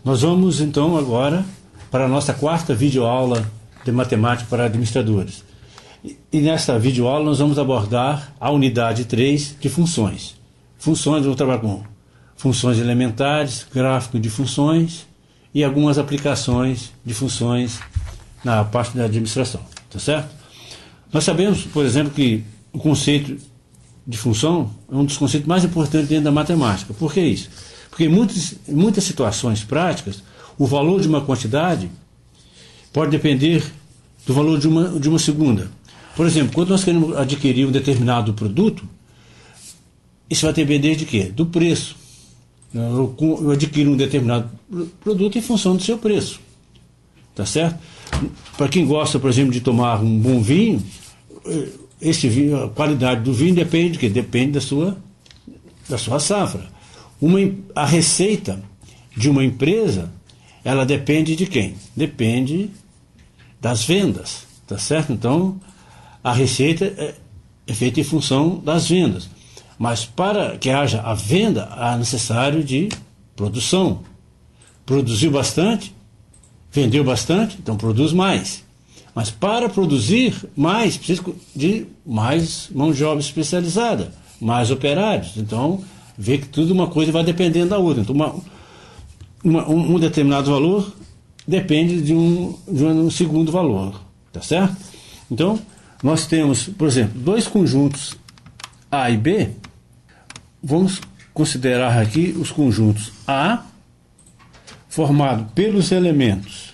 Nós vamos então agora para a nossa quarta videoaula de matemática para administradores. E nesta videoaula nós vamos abordar a unidade 3 de funções. Funções, eu vou trabalhar com funções elementares, gráfico de funções e algumas aplicações de funções na parte da administração, tá certo? Nós sabemos, por exemplo, que o conceito de função é um dos conceitos mais importantes dentro da matemática. Por que isso? Porque em muitas situações práticas, o valor de uma quantidade pode depender do valor de uma segunda. Por exemplo, quando nós queremos adquirir um determinado produto, isso vai depender de quê? Do preço. Eu adquiro um determinado produto em função do seu preço. Tá certo? Para quem gosta, por exemplo, de tomar um bom vinho, esse vinho, a qualidade do vinho depende de quê? Depende da sua safra. A receita de uma empresa, ela depende de quem? Depende das vendas, tá certo? Então, a receita é feita em função das vendas. Mas para que haja a venda, é necessário de produção. Produziu bastante, vendeu bastante, então produz mais. Mas para produzir mais, precisa de mais mão de obra especializada, mais operários. Então, vê que tudo uma coisa vai dependendo da outra. Então, um determinado valor depende de um segundo valor, tá certo? Então, nós temos, por exemplo, dois conjuntos A e B. Vamos considerar aqui os conjuntos A, formado pelos elementos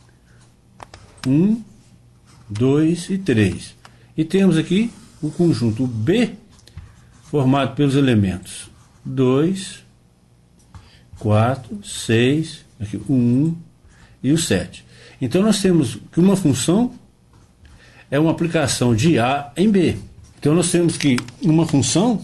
1, 2 e 3. E temos aqui o conjunto B, formado pelos elementos 2, 4, 6, aqui, o 1 e o 7. Então nós temos que uma função é uma aplicação de A em B. Então nós temos que uma função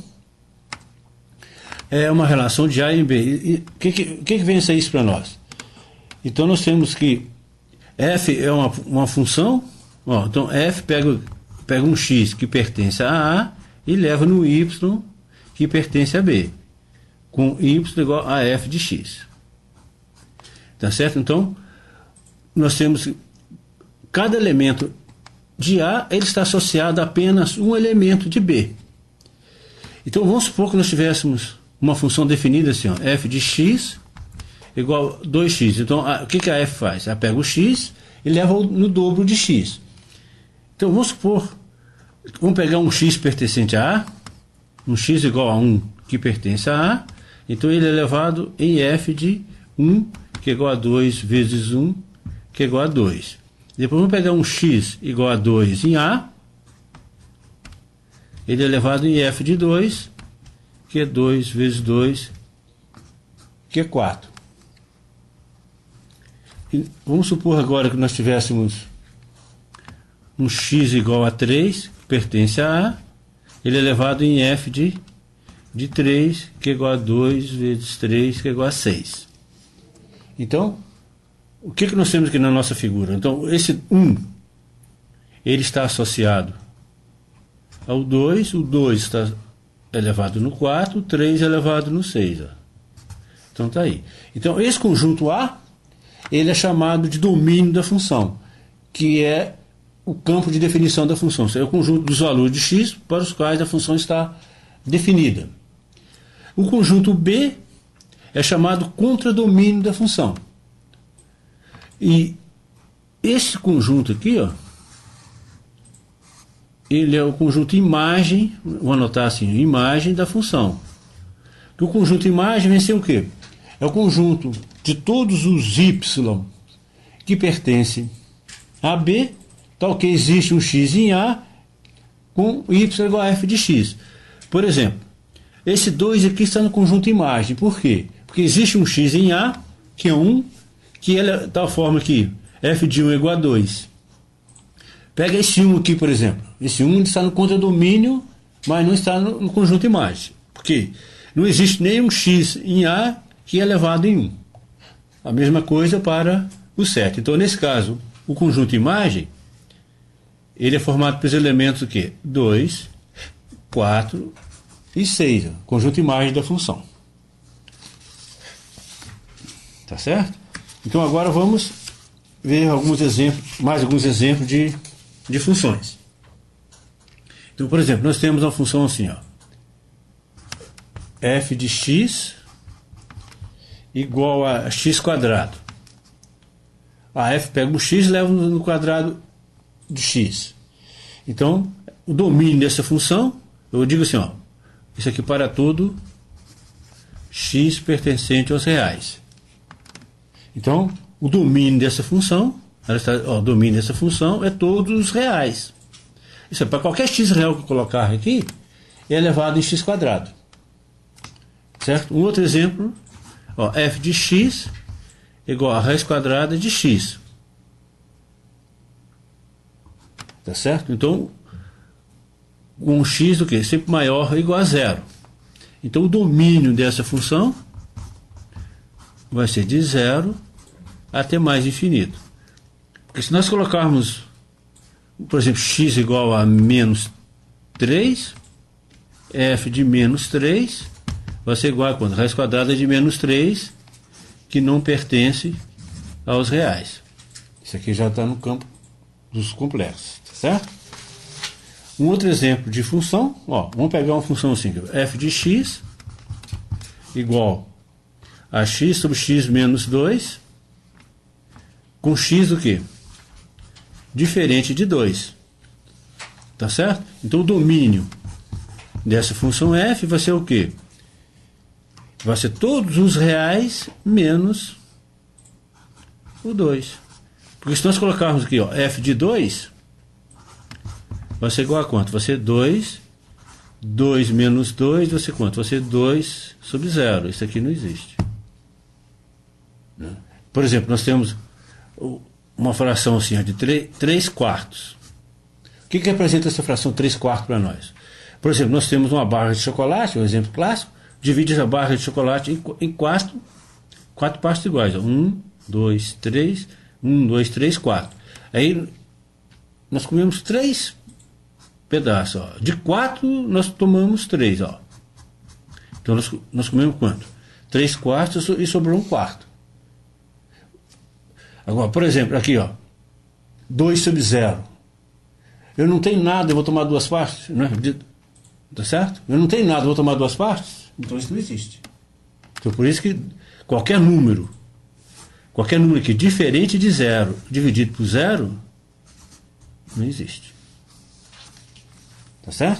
é uma relação de A em B. E o que vem a isso para nós? Então nós temos que f é uma função. Então f pega um x que pertence a A e leva no y que pertence a B, com y igual a f de x. Tá certo? Então, nós temos cada elemento de A, ele está associado a apenas um elemento de B. Então, vamos supor que nós tivéssemos uma função definida assim, f de x igual a 2x. Então, o que a f faz? Ela pega o x e leva no dobro de x. Então, vamos supor, vamos pegar um x pertencente a A, um x igual a 1 que pertence a A, então ele é elevado em f de 1, que é igual a 2 vezes 1, que é igual a 2. Depois vamos pegar um x igual a 2 em A, ele é elevado em f de 2, que é 2 vezes 2, que é 4. E vamos supor agora que nós tivéssemos um x igual a 3, que pertence a A, ele é elevado em f de 3, que é igual a 2 vezes 3, que é igual a 6. Então, o que nós temos aqui na nossa figura? Então, esse 1, ele está associado ao 2, o 2 está elevado no 4, o 3 é elevado no 6. Ó. Então, está aí. Então, esse conjunto A, ele é chamado de domínio da função, que é o campo de definição da função. É o conjunto dos valores de x para os quais a função está definida. O conjunto B é chamado contradomínio da função. E esse conjunto aqui, ó, ele é o conjunto imagem, vou anotar assim, imagem da função. O conjunto imagem vem ser o quê? É o conjunto de todos os y que pertencem a B, tal que existe um x em A com y igual a f de x. Por exemplo, esse 2 aqui está no conjunto imagem. Por quê? Porque existe um x em A, que é 1, que é de tal forma que f de 1 é igual a 2. Pega esse 1 aqui, por exemplo. Esse 1 está no contradomínio, mas não está no conjunto imagem. Por quê? Não existe nenhum x em A que é elevado em 1. A mesma coisa para o 7. Então, nesse caso, o conjunto imagem, ele é formado pelos elementos o quê? 2, 4 e 6. Conjunto imagem da função. Tá certo? Então agora vamos ver mais alguns exemplos de funções. Então, por exemplo, nós temos uma função assim, ó, f de x igual a x quadrado. A f pega o x e leva no quadrado de x. Então, o domínio dessa função, eu digo assim, ó, isso aqui para todo x pertencente aos reais. Então, o domínio dessa função, o domínio dessa função é todos os reais. Isso é para qualquer x real que eu colocar aqui, é elevado em x quadrado. Certo? Um outro exemplo, ó, f de x igual a raiz quadrada de x. Tá certo? Então, um x do que? Sempre maior ou igual a zero. Então, o domínio dessa função vai ser de zero até mais infinito. Porque se nós colocarmos, por exemplo, x igual a menos 3, f de menos 3 vai ser igual a quanto? Raiz quadrada de menos 3, que não pertence aos reais. Isso aqui já está no campo dos complexos, tá certo? Um outro exemplo de função, ó, vamos pegar uma função assim, f de x igual a x sobre x menos 2, com x do que? Diferente de 2. Tá certo? Então o domínio dessa função f vai ser o quê? Vai ser todos os reais menos o 2. Porque se nós colocarmos aqui, ó, f de 2, vai ser igual a quanto? Vai ser 2, 2 menos 2, vai ser quanto? Vai ser 2 sobre 0. Isso aqui não existe. Por exemplo, nós temos uma fração assim, ó, de 3 quartos. O que representa essa fração 3 quartos para nós? Por exemplo, nós temos uma barra de chocolate, um exemplo clássico, divide essa barra de chocolate em quatro partes iguais. 1, 2, 3, 1, 2, 3, 4. Aí nós comemos 3 pedaços. Ó. De 4 nós tomamos 3. Ó. Então nós comemos quanto? 3 quartos e sobrou 1 quarto. Agora, por exemplo, aqui, ó, 2 sobre 0. Eu não tenho nada, eu vou tomar 2 partes. Não é? Tá certo? Eu não tenho nada, eu vou tomar 2 partes. Então isso não existe. Então por isso que qualquer número que diferente de 0 dividido por 0 não existe. Tá certo?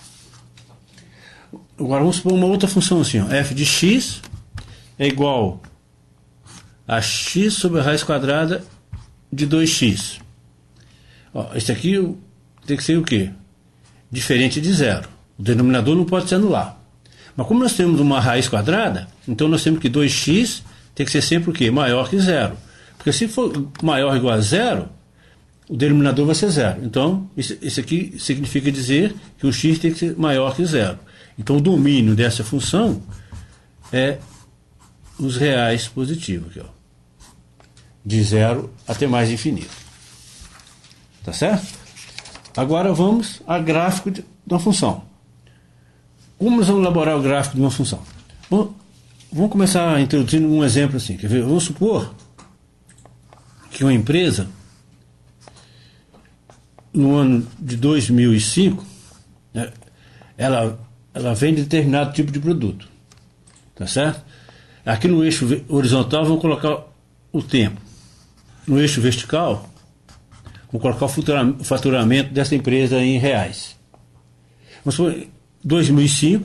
Agora vamos supor uma outra função assim, ó, f de x é igual a x sobre a raiz quadrada de 2x. Ó, esse aqui tem que ser o quê? Diferente de 0. O denominador não pode se anular. Mas como nós temos uma raiz quadrada, então nós temos que 2x tem que ser sempre o quê? Maior que 0. Porque se for maior ou igual a 0, o denominador vai ser 0. Então, isso aqui significa dizer que o x tem que ser maior que 0. Então, o domínio dessa função é os reais positivos. Aqui, ó, de 0 até mais infinito. Tá certo? Agora vamos a gráfico de uma função. Como nós vamos elaborar o gráfico de uma função? Bom, vamos começar introduzindo um exemplo assim. Quer ver? Vamos supor que uma empresa, no ano de 2005, né, ela vende determinado tipo de produto. Tá certo? Aqui no eixo horizontal vamos colocar o tempo. No eixo vertical, vamos colocar o faturamento dessa empresa em reais. Vamos supor 2005,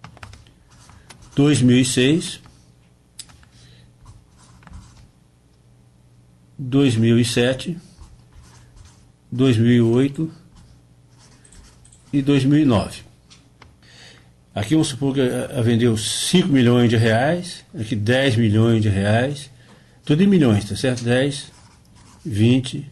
2006, 2007, 2008 e 2009. Aqui vamos supor que ela vendeu 5 milhões de reais, aqui 10 milhões de reais, tudo em milhões, tá certo? 10, 20,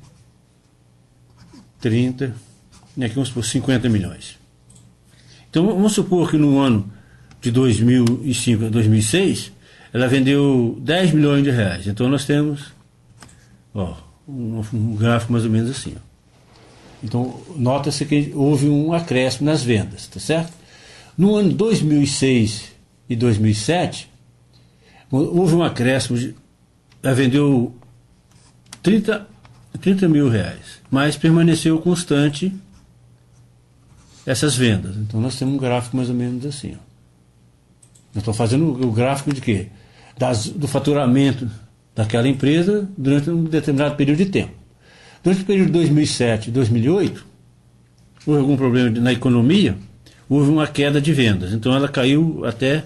30, e aqui vamos supor 50 milhões. Então vamos supor que no ano de 2005 a 2006, ela vendeu 10 milhões de reais. Então nós temos, ó, um gráfico mais ou menos assim. Ó. Então nota-se que houve um acréscimo nas vendas, tá certo? No ano de 2006 e 2007, houve um acréscimo ela vendeu 30 mil reais, mas permaneceu constante essas vendas. Então nós temos um gráfico mais ou menos assim. Ó. Nós estamos fazendo o gráfico de quê? Do faturamento daquela empresa durante um determinado período de tempo. Durante o período de 2007 e 2008, houve algum problema na economia, houve uma queda de vendas. Então ela caiu até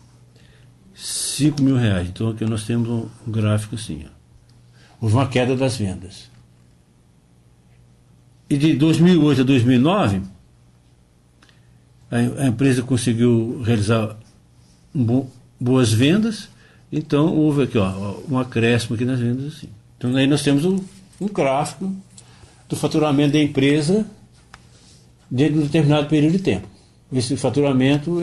5 mil reais. Então aqui nós temos um gráfico assim. Ó. Houve uma queda das vendas. E de 2008 a 2009, a empresa conseguiu realizar boas vendas. Então houve aqui um acréscimo aqui nas vendas. Assim. Então aí nós temos um gráfico do faturamento da empresa dentro de um determinado período de tempo. Esse faturamento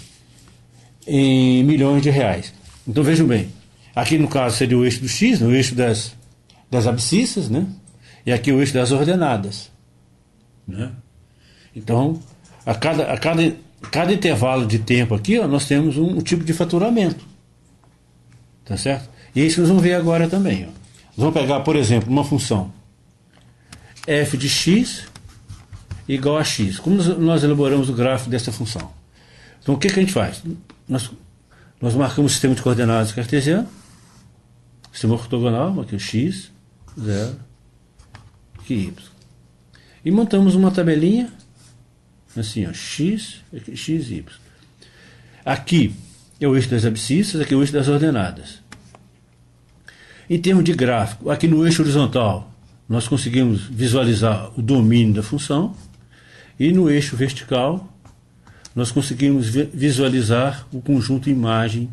em milhões de reais. Então vejam bem, aqui no caso seria o eixo do X, o eixo das abscissas, né? E aqui o eixo das ordenadas. Né? Então, a cada intervalo de tempo aqui, ó, nós temos um tipo de faturamento. Tá certo? E é isso que nós vamos ver agora também. Ó. Nós vamos pegar, por exemplo, uma função f de x igual a x. Como nós elaboramos o gráfico dessa função? Então, o que a gente faz? Nós marcamos o sistema de coordenadas cartesiano, sistema ortogonal, aqui o x, 0, aqui y. E montamos uma tabelinha, assim, ó, x, y. Aqui é o eixo das abscissas, aqui é o eixo das ordenadas. Em termos de gráfico, aqui no eixo horizontal, nós conseguimos visualizar o domínio da função, e no eixo vertical, nós conseguimos visualizar o conjunto imagem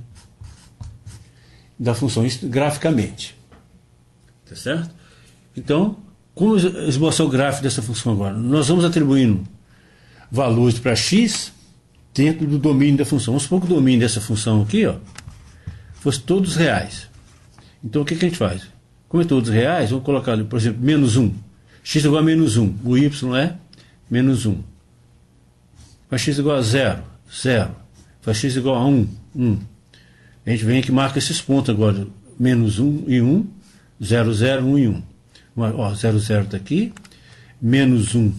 da função, isso graficamente. Tá certo? Então, como esboçar o gráfico dessa função agora? Nós vamos atribuindo valores para x dentro do domínio da função. Vamos supor que o domínio dessa função aqui, ó, fosse todos reais. Então o que a gente faz? Como é todos reais, vamos colocar ali, por exemplo, menos 1. X igual a menos 1. O y é menos 1. Faz x igual a 0. 0. Faz x igual a 1. 1. A gente vem aqui e marca esses pontos agora. Menos 1 e 1. 0, 0, 1 e 1. Ó, 0, 0 está aqui. Menos 1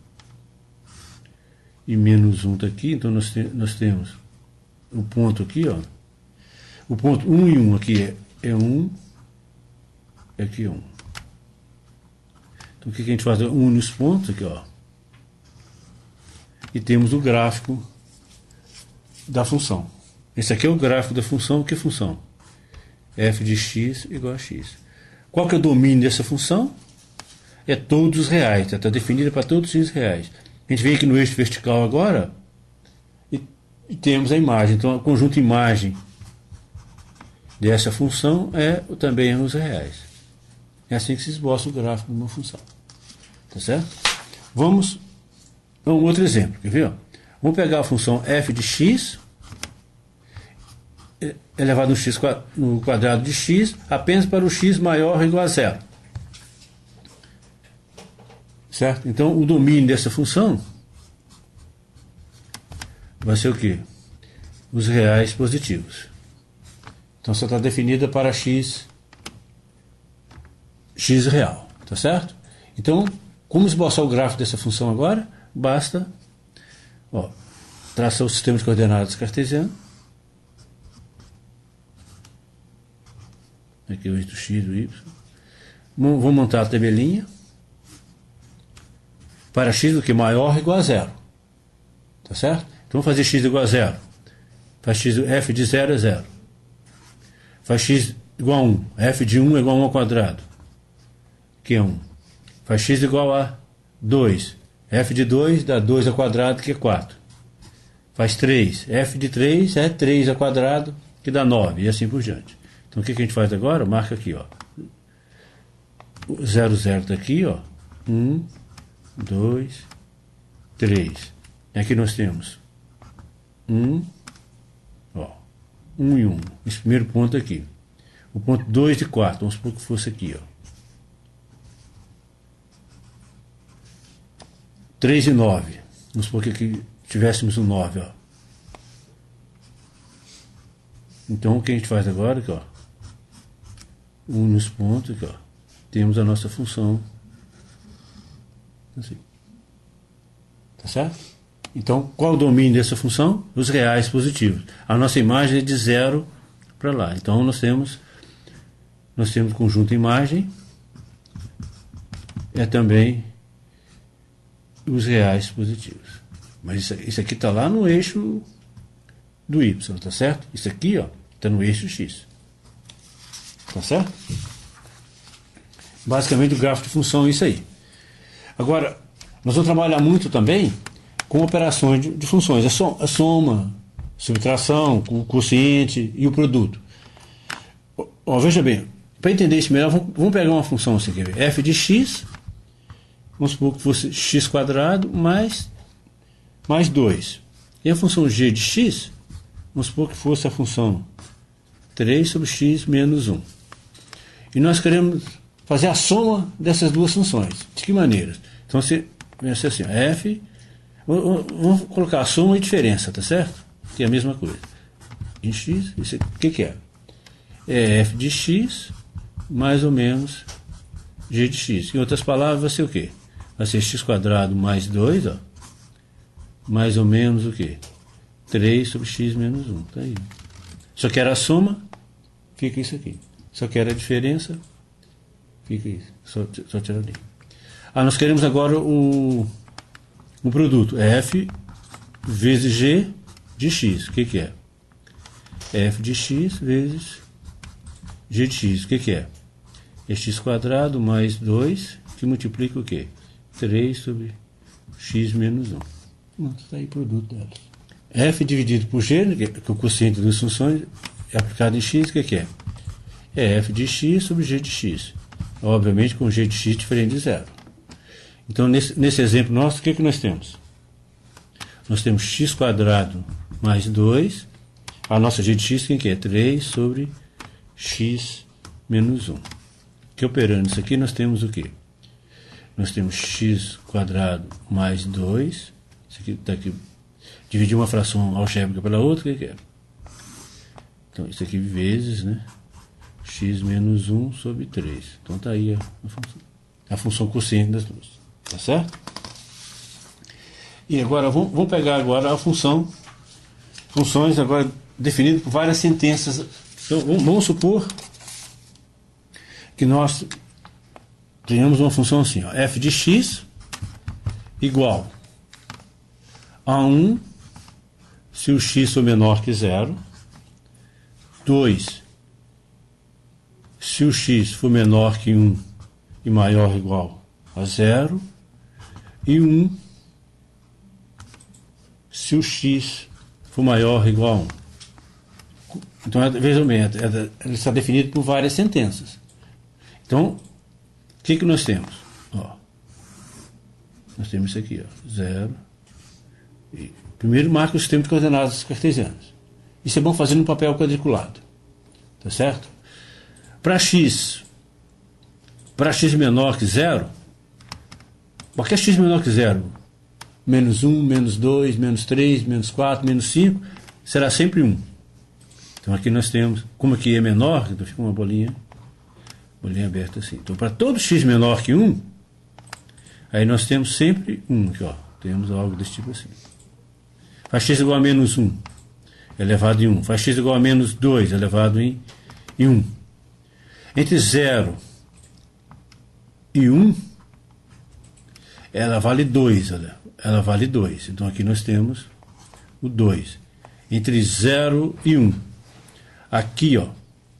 e menos 1 está aqui. Então nós temos o ponto aqui, ó. O ponto 1 e 1 aqui é 1. Aqui é 1. Então o que a gente faz? Une os pontos aqui, ó. E temos o gráfico da função. Esse aqui é o gráfico da função. Que função? F de x igual a x. Qual que é o domínio dessa função? É todos os reais. Está definida para todos os reais. A gente vem aqui no eixo vertical agora e temos a imagem. Então, o conjunto imagem dessa função é também os reais. É assim que se esboça o gráfico de uma função. Tá certo? Vamos a um outro exemplo. Quer ver? Vamos pegar a função f de x elevado no quadrado de x apenas para o x maior ou igual a 0. Certo? Então, o domínio dessa função vai ser o quê? Os reais positivos. Então, só está definida para x real. Tá certo? Então, como esboçar o gráfico dessa função agora? Basta traçar o sistema de coordenadas cartesiano. Aqui o eixo do x e do y. Vou montar a tabelinha. Para x do que maior ou igual a 0. Tá certo? Então vamos fazer x igual a 0. Faz x, f de 0 é 0. Faz x igual a 1. F de 1 é igual a 1 ao quadrado. Que é 1. Faz x igual a 2. F de 2 dá 2 ao quadrado, que é 4. Faz 3. F de 3 é 3 ao quadrado, que dá 9. E assim por diante. Então o que a gente faz agora? Marca aqui, ó. O 0, 0 está aqui, ó. 1, 2, 3. Aqui nós temos 1, ó. 1 e 1. Esse primeiro ponto aqui. O ponto 2 de 4. Vamos supor que fosse aqui, ó. 3 e 9. Vamos supor que aqui tivéssemos um 9, ó. Então o que a gente faz agora? Aqui, ó. nos pontos, aqui, ó, temos a nossa função assim. Tá certo? Então, qual o domínio dessa função? Os reais positivos. A nossa imagem é de 0 para lá. Então, nós temos conjunto imagem, é também os reais positivos. Mas isso aqui está lá no eixo do y, tá certo? Isso aqui, ó, está no eixo x. Tá certo? Basicamente, o gráfico de função é isso aí. Agora, nós vamos trabalhar muito também com operações de funções. A soma, subtração, o quociente e o produto. Ó, veja bem, para entender isso melhor, vamos pegar uma função assim, quer ver? F de x, vamos supor que fosse x quadrado mais 2. E a função g de x, vamos supor que fosse a função 3 sobre x menos 1. E nós queremos fazer a soma dessas duas funções. De que maneira? Então, você pensa assim, f, vamos colocar a soma e diferença, tá certo? Que é a mesma coisa. Em x, isso, o que é? É f de x mais ou menos g de x. Em outras palavras, vai ser o quê? Vai ser x quadrado mais 2, ó, mais ou menos o quê? 3 sobre x menos 1. Tá aí. Só que era a soma, fica isso aqui. Só que era a diferença, fica isso. Só tirar ali. Nós queremos agora o produto. É f vezes g de x. O que é? É f de x vezes g de x. O que é? É x quadrado mais 2, que multiplica o quê? 3 sobre x menos 1. Pronto, está aí o produto delas. F dividido por g, que é o quociente das funções, é aplicado em x, o que é? É f de x sobre g de x. Obviamente com g de x diferente de zero. Então, nesse exemplo nosso, o que nós temos? Nós temos x quadrado mais 2. A nossa g de x, quem que é? 3 sobre x menos 1. Que operando isso aqui, nós temos o quê? Nós temos x quadrado mais 2. Isso aqui está aqui. Dividir uma fração algébrica pela outra, o que é? Então, isso aqui vezes, né? X menos 1 sobre 3. Então, está aí a função quociente das duas. Tá certo? E agora, vamos pegar agora a funções agora definidas por várias sentenças. Então, vamos supor que nós tenhamos uma função assim, ó, f de x igual a 1 se o x for menor que 0, 2 se o x for menor que 1 e maior ou igual a 0, e 1 se o x for maior ou igual a 1. Então, veja bem, ele está definido por várias sentenças. Então, o que nós temos? Ó, nós temos isso aqui, ó, 0. E primeiro marca o sistema de coordenadas cartesianas. Isso é bom fazer no papel quadriculado. Tá certo? Para x menor que 0, qualquer x menor que 0, menos 1, menos 2, menos 3, menos 4, menos 5, será sempre 1. Então aqui nós temos, como aqui é menor, então fica uma bolinha aberta assim. Então para todo x menor que 1, aí nós temos sempre 1 aqui, ó. Temos algo desse tipo assim. Faz x igual a menos 1, elevado em 1. Faz x igual a menos 2, elevado em 1. Entre 0 e 1, ela vale 2. Ela vale 2. Então aqui nós temos o 2. Entre 0 e 1. Aqui, ó,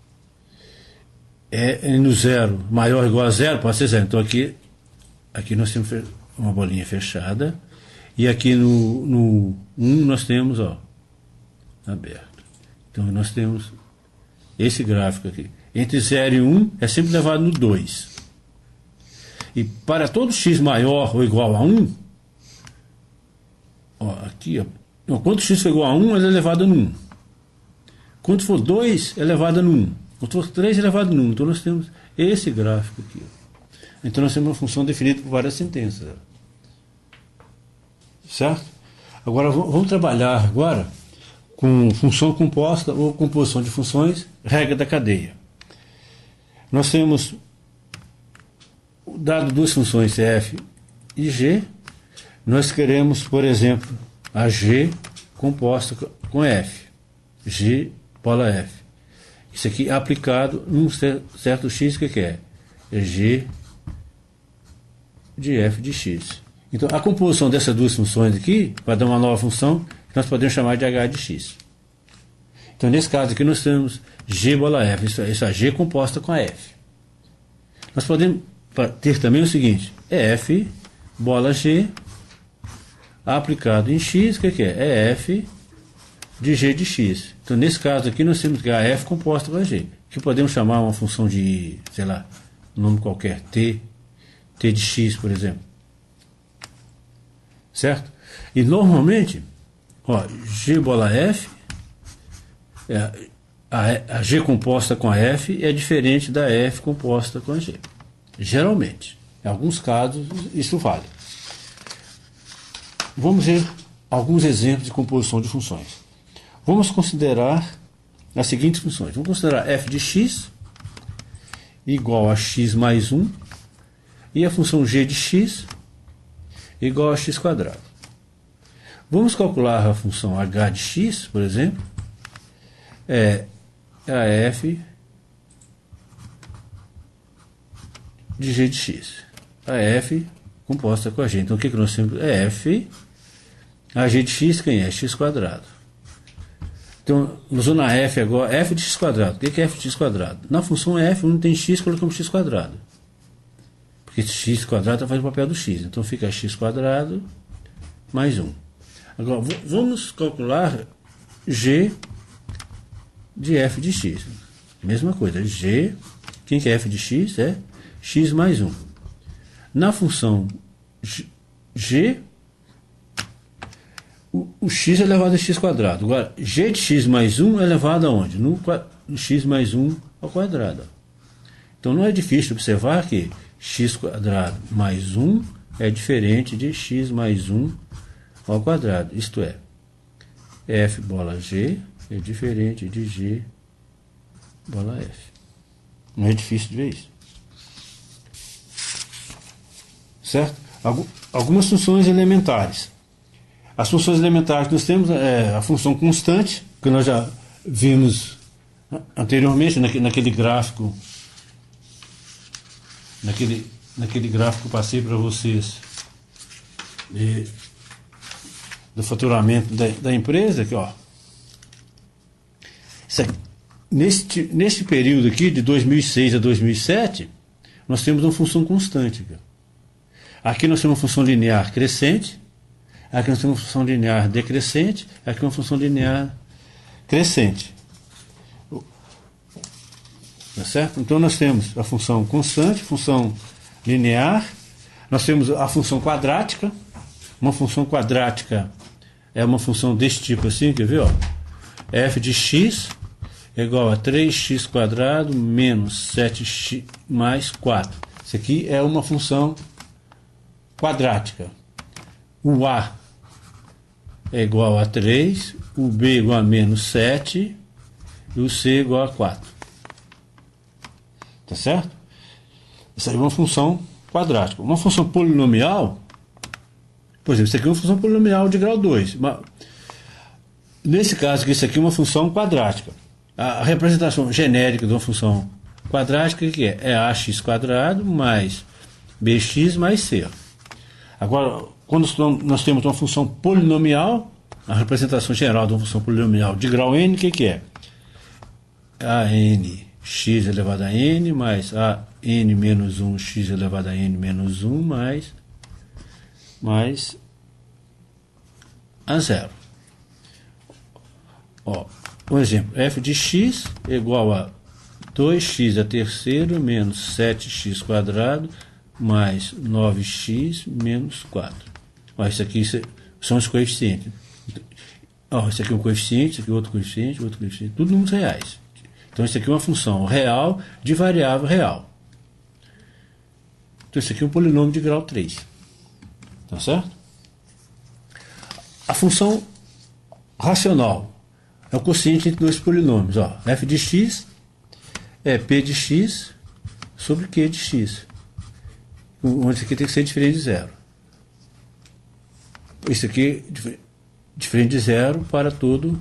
no 0 maior ou igual a 0, pode ser 0. Então aqui nós temos uma bolinha fechada. E aqui no 1 nós temos, ó, aberto. Então nós temos esse gráfico aqui. Entre 0 e 1 é sempre levado no 2. E para todo x maior ou igual a 1, ó, aqui, ó, quando x for igual a 1, ele é elevado no 1. Quando for 2, é elevado no 1. Quando for 3, é elevado no 1. Então nós temos esse gráfico aqui. Ó. Então nós temos uma função definida por várias sentenças. Certo? Agora vamos trabalhar agora com função composta ou composição de funções, regra da cadeia. nós temos, dado duas funções f e g, nós queremos, por exemplo, a g composta com f, g bola f. Isso aqui aplicado num certo x, que é? É g de f de x. Então, a composição dessas duas funções aqui vai dar uma nova função que nós podemos chamar de h de x. Então, nesse caso aqui, nós temos g bola f, isso é g composta com a f. Nós podemos ter também o seguinte, é f bola g aplicado em x, que é? É f de g de x. Então, nesse caso aqui, nós temos que a f composta com a g, que podemos chamar uma função de, sei lá, um nome qualquer, t de x, por exemplo. Certo? E normalmente, ó, g bola f, a g composta com a f é diferente da f composta com a g. Geralmente. Em alguns casos, isso vale. Vamos ver alguns exemplos de composição de funções. Vamos considerar as seguintes funções. Vamos considerar f de x igual a x mais 1 e a função g de x igual a x quadrado. Vamos calcular a função h de x, por exemplo, é a f de g de x. A f composta com a g. Então, o que nós temos? É f, a g de x, quem é? X quadrado. Então, usando a f agora, f de x quadrado. O que é f de x quadrado? Na função f, não tem x, colocamos x quadrado. Porque x quadrado faz o papel do x. Então, fica x quadrado mais 1. Agora, vamos calcular g de f de x. Mesma coisa, g, quem que é f de x? É x mais 1. Na função g, o x é elevado a x quadrado. Agora, g de x mais 1 é elevado aonde? No x mais 1 ao quadrado. Então, não é difícil observar que x quadrado mais 1 é diferente de x mais 1 ao quadrado. Isto é, f bola g é diferente de g bola f. Não é difícil de ver isso. Certo? Algumas funções elementares. As funções elementares que nós temos é a função constante, que nós já vimos anteriormente naquele gráfico, naquele gráfico que eu passei para vocês do faturamento da empresa, aqui, ó. Neste período aqui, de 2006 a 2007, nós temos uma função constante. Aqui nós temos uma função linear crescente, aqui nós temos uma função linear decrescente, aqui uma função linear crescente. Tá certo? Então nós temos a função constante, função linear, nós temos a função quadrática. Uma função quadrática é uma função desse tipo assim, quer ver? Ó? F de x é igual a 3x quadrado menos 7x mais 4. Isso aqui é uma função quadrática. O A é igual a 3, o B é igual a menos 7 e o C é igual a 4. Tá certo? Isso aí é uma função quadrática. Uma função polinomial, por exemplo, isso aqui é uma função polinomial de grau 2. Mas, nesse caso aqui, isso aqui é uma função quadrática. A representação genérica de uma função quadrática que é ax quadrado mais bx mais c. Agora, quando nós temos uma função polinomial, a representação geral de uma função polinomial de grau n, o que é? A n x elevado a n mais a n menos 1 x elevado a n menos 1 mais a zero. Ó, um exemplo, f de x é igual a 2x a terceiro menos 7x quadrado mais 9x menos 4. Ó, isso aqui são os coeficientes. Ó, isso aqui é um coeficiente, isso aqui é outro coeficiente, tudo números reais. Então isso aqui é uma função real de variável real. Então isso aqui é um polinômio de grau 3. Tá certo? A função racional é o quociente entre dois polinômios. Ó. F de x é p de x sobre Q de x. Onde isso aqui tem que ser diferente de zero. Isso aqui é diferente de zero para todo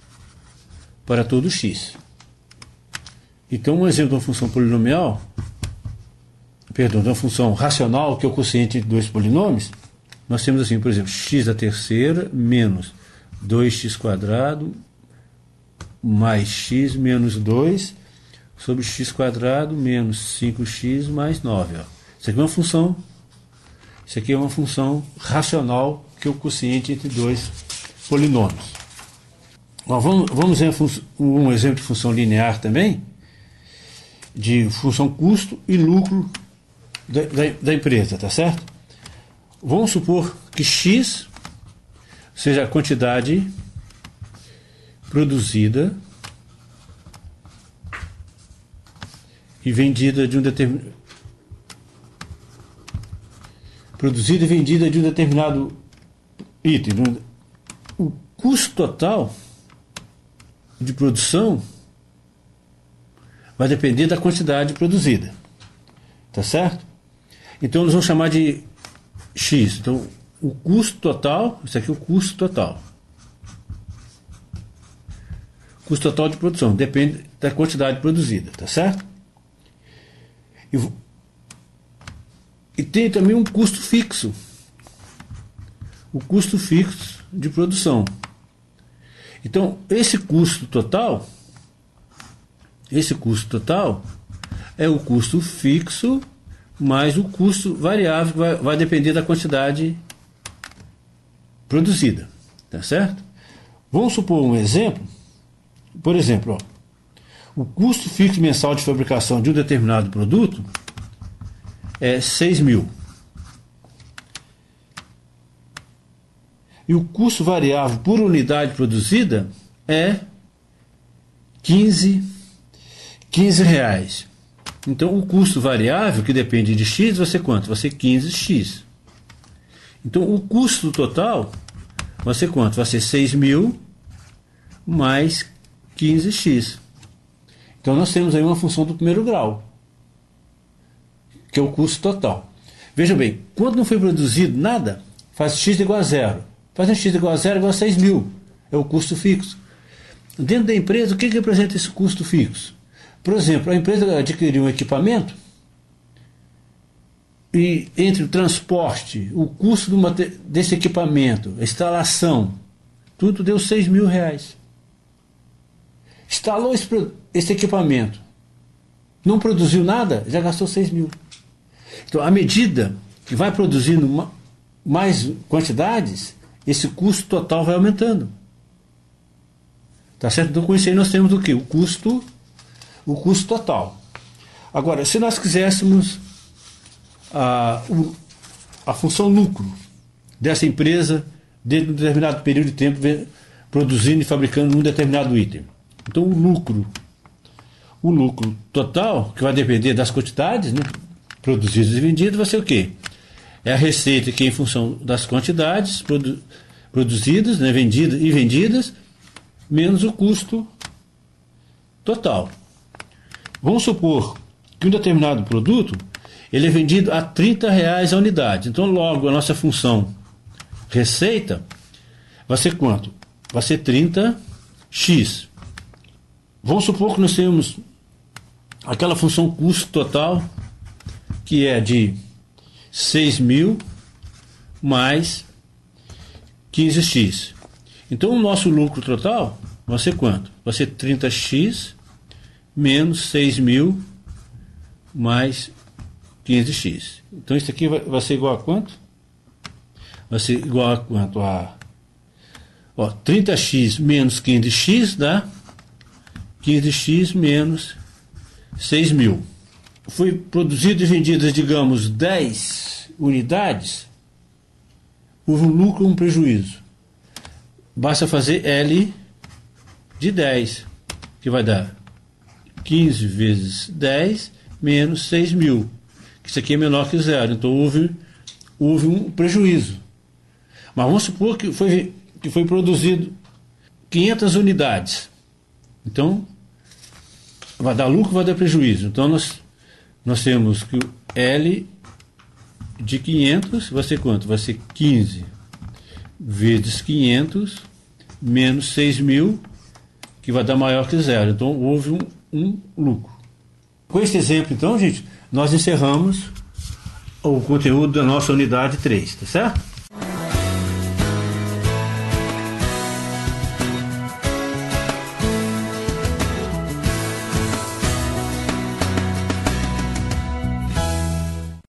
x. Então, um exemplo de uma função polinomial, perdão, de uma função racional, que é o quociente de dois polinômios, nós temos assim, por exemplo, x à terceira menos 2x² mais x menos 2 sobre x² menos 5x mais 9. Ó. Isso aqui é uma função racional, que é o quociente entre dois polinômios. Ó, vamos ver um exemplo de função linear também, de função custo e lucro da empresa, tá certo? Vamos supor que x seja a quantidade produzida e vendida de um determinado item. O custo total de produção vai depender da quantidade produzida, tá certo? Então nós vamos chamar de x. Então o custo total, isso aqui é o custo total. Custo total de produção depende da quantidade produzida, tá certo? E tem também um custo fixo. O custo fixo de produção. Então, esse custo total é o custo fixo mais o custo variável, que vai depender da quantidade produzida, tá certo? Vamos supor um exemplo. Por exemplo, ó, o custo fixo mensal de fabricação de um determinado produto é 6.000. E o custo variável por unidade produzida é 15 reais. Então, o custo variável, que depende de x, vai ser quanto? Vai ser 15x. Então, o custo total vai ser quanto? Vai ser 6.000 mais 15x. Então, nós temos aí uma função do primeiro grau, que é o custo total. Veja bem, quando não foi produzido nada, faz x igual a zero. Fazendo x igual a zero igual a 6.000. É o custo fixo. Dentro da empresa, o que representa esse custo fixo? Por exemplo, a empresa adquiriu um equipamento e entre o transporte, o custo desse equipamento, a instalação, tudo deu 6.000 reais. Instalou esse equipamento, não produziu nada, já gastou 6.000. Então, à medida que vai produzindo mais quantidades, esse custo total vai aumentando. Tá certo? Então, com isso aí nós temos o quê? O custo total. Agora, se nós quiséssemos a função lucro dessa empresa dentro de um determinado período de tempo produzindo e fabricando um determinado item. Então, o lucro total, que vai depender das quantidades, né, produzidas e vendidas, vai ser o quê? É a receita que é em função das quantidades produzidas, né, vendidas, menos o custo total. Vamos supor que um determinado produto ele é vendido a 30 reais a unidade. Então, logo, a nossa função receita vai ser quanto? Vai ser 30x. Vamos supor que nós temos aquela função custo total, que é de 6.000 mais 15x. Então, o nosso lucro total vai ser quanto? Vai ser 30x menos 6.000 mais 15x. Então, isso aqui vai ser igual a quanto? Vai ser igual a quanto? 30x menos 15x dá 15x menos 6.000. Foi produzido e vendidas, digamos, 10 unidades, houve um lucro ou um prejuízo. Basta fazer L de 10, que vai dar 15 vezes 10 menos 6.000. Isso aqui é menor que zero, então houve um prejuízo. Mas vamos supor que foi produzido 500 unidades. Então, vai dar lucro, vai dar prejuízo. Então, nós nós temos que o L de 500 vai ser quanto? Vai ser 15 vezes 500 menos 6.000, que vai dar maior que zero. Então houve um lucro. Com esse exemplo, então, gente, nós encerramos o conteúdo da nossa unidade 3, tá certo?